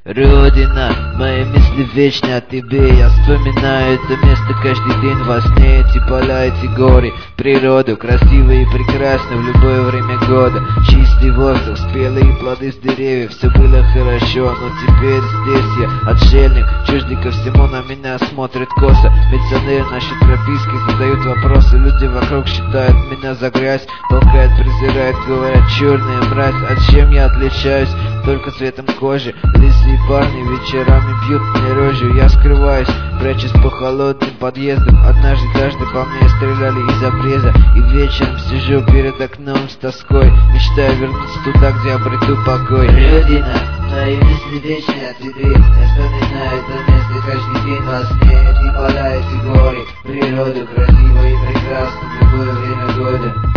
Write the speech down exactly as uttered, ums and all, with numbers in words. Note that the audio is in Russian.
Родина, мои мысли вечно о тебе. Я вспоминаю это место каждый день во сне. Эти поля, эти горы, природу, красивые и прекрасно в любое время года. Чистый воздух, спелые плоды с деревьев. Все было хорошо, но теперь здесь я отшельник, чуждый ко всему, на меня смотрит косо. Милиционеры насчет прописки задают вопросы. Люди вокруг считают меня за грязь, толкают, презирают, говорят: черная мразь. От чем я отличаюсь? Только цветом кожи. Лысые парни вечерами пьют мне рожью. Я скрываюсь, прячусь по холодным подъездам. Однажды дважды по мне стреляли из обреза. И вечером сижу перед окном с тоской, мечтаю вернуться туда, где обрету покой. Родина, мои мысли вечны о тебе. Я вспоминаю это место каждый день во сне. Эти поля, эти горы, природу красивую и прекрасную в любое время года.